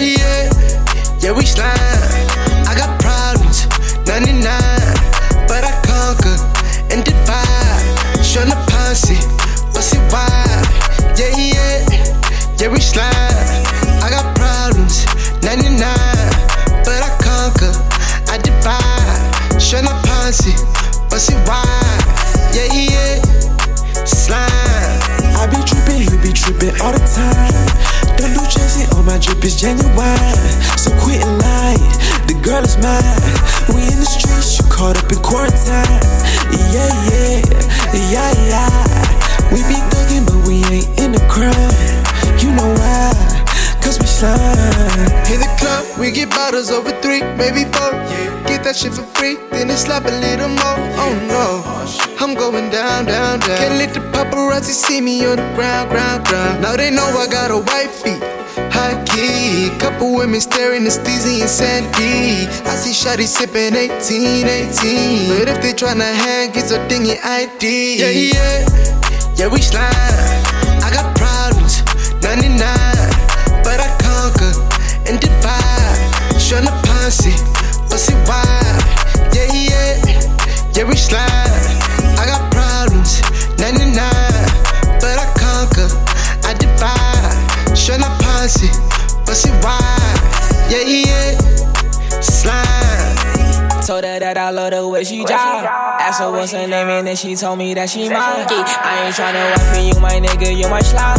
yeah, yeah, we slime. I got problems, 99, but I conquer and divide. Showna Ponce, bust it wide. Yeah, yeah, yeah, we slime. I got problems, 99, but I conquer, I divide. Showna Ponce, bust it wide. Yeah, yeah, slime. I be trippin', he be trippin' all the time. The loot chasing on my drip is genuine. So quit and lie, the girl is mine. We in the streets, you caught up in quarantine. Yeah, yeah, yeah, yeah. We be thuggin', but we ain't in the crime. You know why? Cause we slime. In the club, we get bottles over 3, maybe 4. Get that shit for free, then it slap a little more. Oh no, I'm going down, down, down. Can't let the paparazzi see me on the ground, ground, ground. Now they know I got a wifey, high key. Couple women staring at Steezy and Sandy. I see shawty sippin' 18, 18. But if they tryna hang, get your thing in ID. Yeah, yeah, yeah, we slime. I got problems, 99, but I conquer and divide. Showna Ponce, bust it wide. Yeah, yeah, yeah, we slime. I got problems, 99, but I conquer, I divide. Showna Ponce, bust it wide. Yeah, yeah, slime. Told her that I love the way she drive. Asked her what's her name and then she told me that she mine. I ain't tryna work for you, my nigga, you my slime.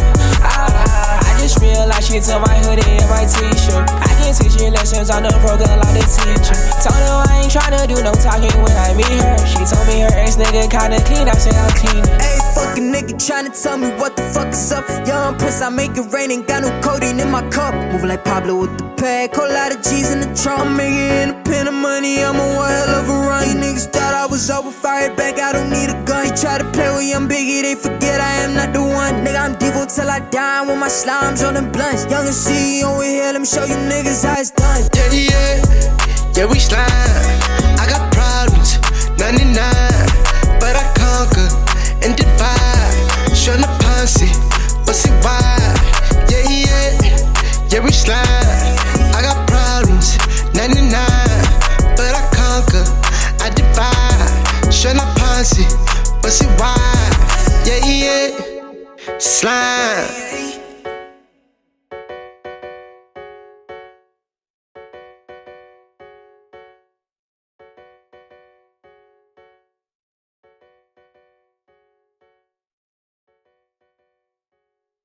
I just realized she took my hoodie and my t-shirt. I can teach you lessons on the program like the teacher. Told her I ain't tryna do no talking when I meet her. She told me her ex nigga kinda clean, I said I'm clean. Ayy, fucking nigga tryna tell me what the fuck is up. Young Prince, I make it rain, ain't got no codeine in my cup. Moving like Pablo with the pack, whole lot of G's in the trunk. Make it independent money, I'm a one hell of a run. You niggas thought I was over, fired back, I don't need a gun. You try to play with young Biggie, they forget I am not the one. Nigga, I'm Devo till I die with my slimes on them blunts. Young and CEO over here, let me show you niggas how it's done. Yeah, yeah, yeah, we slime. I got problems, 99, but I conquer and divide. Showna Ponce, bust it wide. Yeah, yeah, yeah, we slime. I got problems, 99, but I conquer, I divide. Showna Ponce, bust it wide. Yeah, yeah, slime.